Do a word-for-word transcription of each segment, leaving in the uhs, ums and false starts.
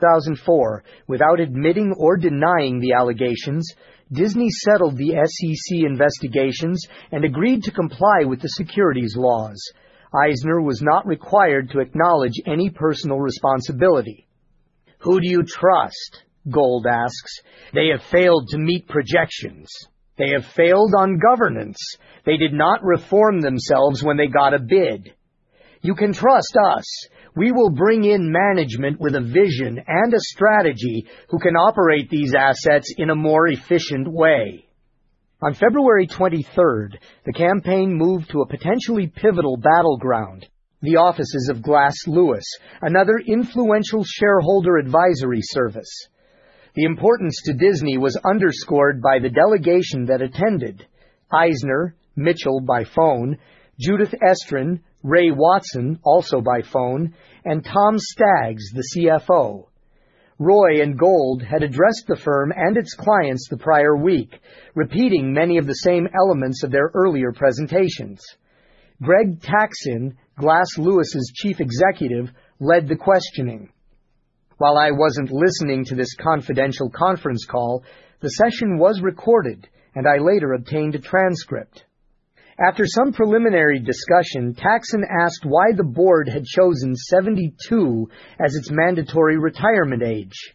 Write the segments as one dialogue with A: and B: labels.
A: two thousand four, without admitting or denying the allegations, Disney settled the S E C investigations and agreed to comply with the securities laws. Eisner was not required to acknowledge any personal responsibility. "Who do you trust?" Gold asks. "They have failed to meet projections. They have failed on governance. They did not reform themselves when they got a bid. You can trust us. We will bring in management with a vision and a strategy who can operate these assets in a more efficient way." On February twenty-third, the campaign moved to a potentially pivotal battleground, the offices of Glass Lewis, another influential shareholder advisory service. The importance to Disney was underscored by the delegation that attended: Eisner, Mitchell by phone, Judith Estrin, Ray Watson, also by phone, and Tom Staggs, the C F O. Roy and Gold had addressed the firm and its clients the prior week, repeating many of the same elements of their earlier presentations. Greg Taxin, Glass Lewis's chief executive, led the questioning. While I wasn't listening to this confidential conference call, the session was recorded, and I later obtained a transcript. After some preliminary discussion, Taxin asked why the board had chosen seventy-two as its mandatory retirement age,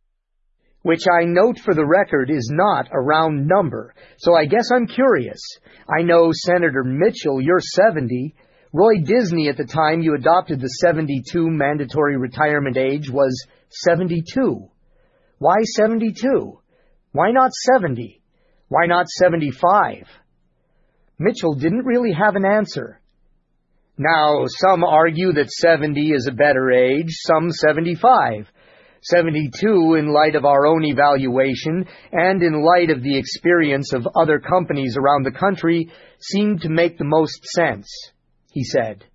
A: which I note for the record is not a round number, so I guess I'm curious. I know, Senator Mitchell, you're seventy. Roy Disney, at the time you adopted the seventy-two mandatory retirement age, was seventy-two. Why seventy-two? Why not seventy? Why not seventy-five? Mitchell didn't really have an answer. Now, some argue that seventy is a better age, some seventy-five. seventy-two, in light of our own evaluation and in light of the experience of other companies around the country, seemed to make the most sense, he said.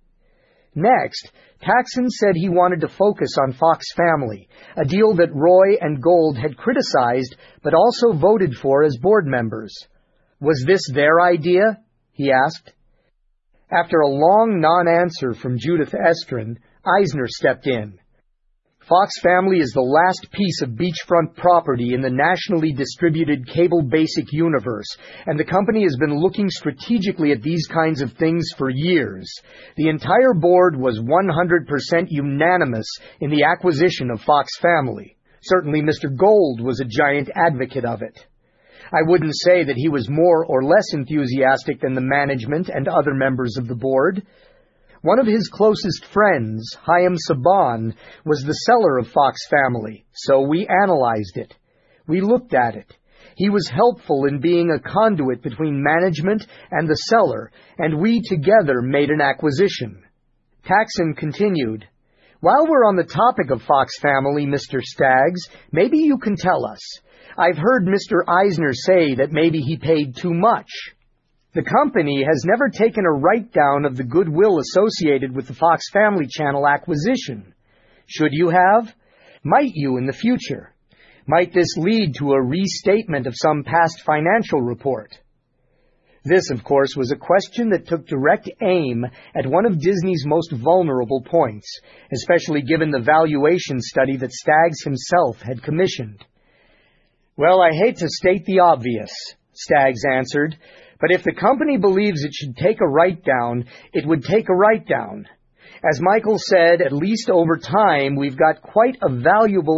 A: Next, Taxin said he wanted to focus on Fox Family, a deal that Roy and Gold had criticized but also voted for as board members. Was this their idea? He asked. After a long non-answer from Judith Estrin, Eisner stepped in. Fox Family is the last piece of beachfront property in the nationally distributed cable basic universe, and the company has been looking strategically at these kinds of things for years. The entire board was one hundred percent unanimous in the acquisition of Fox Family. Certainly Mister Gold was a giant advocate of it. I wouldn't say that he was more or less enthusiastic than the management and other members of the board. One of his closest friends, Chaim Saban, was the seller of Fox Family, so we analyzed it. We looked at it. He was helpful in being a conduit between management and the seller, and we together made an acquisition. Taxin continued, "While we're on the topic of Fox Family, Mister Staggs, maybe you can tell us. I've heard Mister Eisner say that maybe he paid too much. The company has never taken a write-down of the goodwill associated with the Fox Family Channel acquisition. Should you have? Might you in the future? Might this lead to a restatement of some past financial report?" This, of course, was a question that took direct aim at one of Disney's most vulnerable points, especially given the valuation study that Staggs himself had commissioned. "Well, I hate to state the obvious," Staggs answered, "but if the company believes it should take a write-down, it would take a write-down. As Michael said, at least over time, we've got quite a valuable